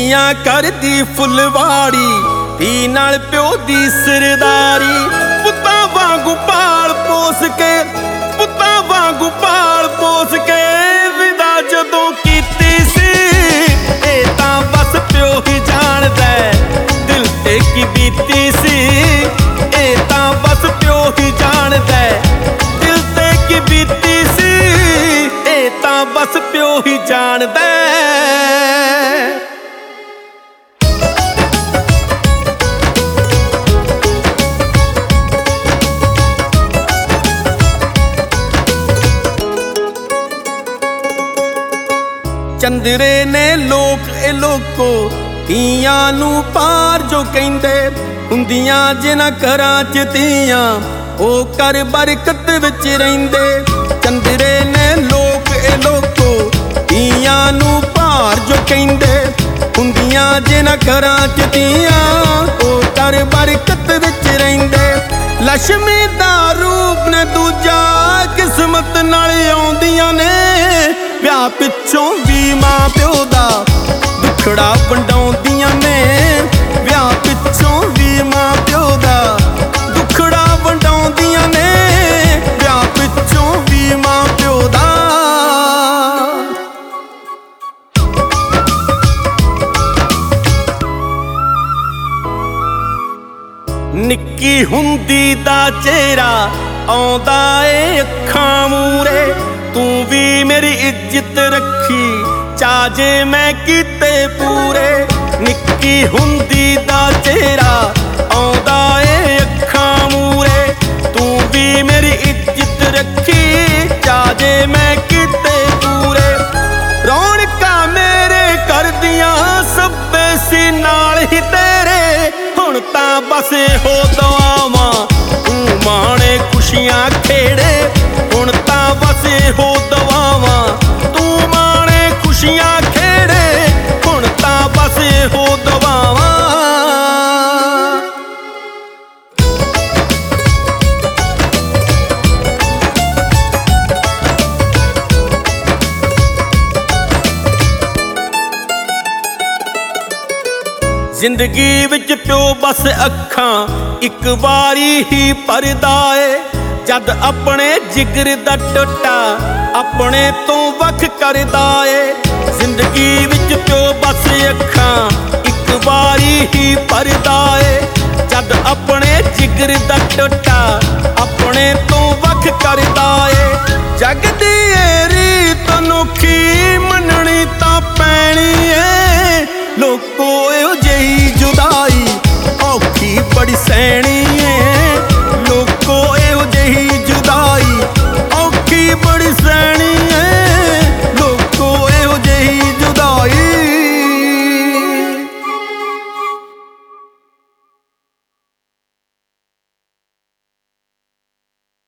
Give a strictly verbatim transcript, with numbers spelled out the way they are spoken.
ਧੀਆਂ ਕਰਦੀ ਫੁੱਲਵਾੜੀ, ਧੀ ਨਾਲ ਪਿਓ ਦੀ ਸਰਦਾਰੀ। ਪੁੱਤਾਂ ਵਾਂਗੂ ਪਾਲ ਪੋਸ ਕੇ, ਪੁੱਤਾਂ ਵਾਂਗੂ ਪਾਲ ਪੋਸ ਕੇ ਵਿਦਾ ਜਦੋਂ ਕੀਤੀ ਸੀ। ਇਹ ਤਾਂ ਬਸ ਪਿਓ ਹੀ ਜਾਣਦਾ ਦਿਲ ਤੇ ਕੀ ਬੀਤੀ ਸੀ। ਇਹ ਤਾਂ ਬਸ ਪਿਓ ਹੀ ਜਾਣਦਾ ਦਿਲ ਤੇ ਕੀ ਬੀਤੀ ਸੀ। ਇਹ ਤਾਂ ਬਸ ਪਿਓ ਹੀ ਜਾਣਦਾ। ਚੰਦਰੇ ਨੇ ਲੋਕ ਇਹ ਲੋਕੋ ਧੀਆਂ ਨੂੰ ਪਾਰ ਜੋ ਕਹਿੰਦੇ। ਹੁੰਦੀਆਂ ਜਿਨ੍ਹਾਂ ਘਰਾਂ ਚ ਧੀਆਂ ਉਹ ਘਰ ਬਰਕਤ ਵਿੱਚ ਰਹਿੰਦੇ। ਚੰਦਰੇ ਨੇ ਲੋਕ ਇਹ ਲੋਕੋ ਧੀਆਂ ਨੂੰ ਪਾਰ ਜੋ ਕਹਿੰਦੇ। ਹੁੰਦੀਆਂ ਜਿਨ੍ਹਾਂ ਘਰਾਂ ਚ ਧੀਆਂ ਉਹ ਘਰ ਬਰਕਤ ਵਿੱਚ ਰਹਿੰਦੇ। ਲక్ష్ਮੀ ਦਾ ਰੂਪ ਨੇ ਦੂਜਾ ਕਿਸਮਤ ਨਾਲ ਆਉਂਦੀਆਂ ਨੇ। ਵਿਆਹ ਪਿੱਛੋਂ ਵੀ ਮਾਂ ਪਿਓ ਦਾ ਦੁੱਖੜਾ ਵੰਡਾਉਂਦੀਆਂ ਨੇ। ਵਿਆਹ ਪਿੱਛੋਂ ਵੀ ਮਾਂ ਪਿਓ ਦਾ ਦੁੱਖੜਾ ਵੰਡਾਉਂਦੀਆਂ ਨੇ। ਵਿਆਹ ਪਿੱਛੋਂ ਵੀ ਮਾਂ ਪਿਓ ਦਾ। ਨਿੱਕੀ ਹੁੰਦੀ ਦਾ ਚਿਹਰਾ ਆਉਂਦਾ ਏ ਅੱਖਾਂ ਮੂਰੇ। ਤੂੰ ਵੀ ਮੇਰੀ ਇੱਜ਼ਤ ਰੱਖੀ ਚਾਜੇ ਮੈਂ ਕੀਤੇ ਪੂਰੇ। ਨਿੱਕੀ ਹੁੰਦੀ ਦਾ ਚਿਹਰਾ ਆਉਂਦਾ ਏ ਅੱਖਾਂ ਮੂਰੇ। ਤੂੰ ਵੀ ਮੇਰੀ ਇੱਜ਼ਤ ਰੱਖੀ ਚਾਜੇ ਮੈਂ ਕੀਤੇ ਪੂਰੇ। ਰੌਣਕਾਂ ਮੇਰੇ ਘਰ ਦੀਆਂ ਸੱਬੇ ਸੀ ਨਾਲ ਹੀ ਤੇਰੇ। ਹੁਣ ਤਾਂ ਬਸ ਹੋ ਦੁਆਵਾਂ ਤੂੰ ਮਾਣੇ ਖੁਸ਼ੀਆਂ ਖੇੜੇ। ਹੁਣ ਤਾਂ ਬਸ ਹੋ ਦੁਆਵਾਂ ਤੂੰ ਮਾਣੇ ਖੁਸ਼ੀਆਂ ਖੇੜੇ। ਹੁਣ ਤਾਂ ਬਸ ਹੋ ਦੁਆਵਾਂ। ਜ਼ਿੰਦਗੀ ਵਿੱਚ ਪਿਓ ਬਸ ਅੱਖਾਂ ਇੱਕ ਵਾਰੀ ਹੀ ਭਰਦਾ ਏ। ਜਦ ਆਪਣੇ ਜਿਗਰ ਦਾ ਟੋਟਾ ਆਪਣੇ ਤੋਂ ਵੱਖ ਕਰਦਾ ਏ। ਜ਼ਿੰਦਗੀ ਵਿੱਚ ਪਿਓ ਬਸ ਅੱਖਾਂ ਇੱਕ ਵਾਰੀ ਹੀ ਭਰਦਾ ਏ। ਜਦ ਆਪਣੇ ਜਿਗਰ ਦਾ ਟੋਟਾ ਆਪਣੇ ਤੋਂ ਵੱਖ ਕਰਦਾ ਏ। ਜਗ ਦੀ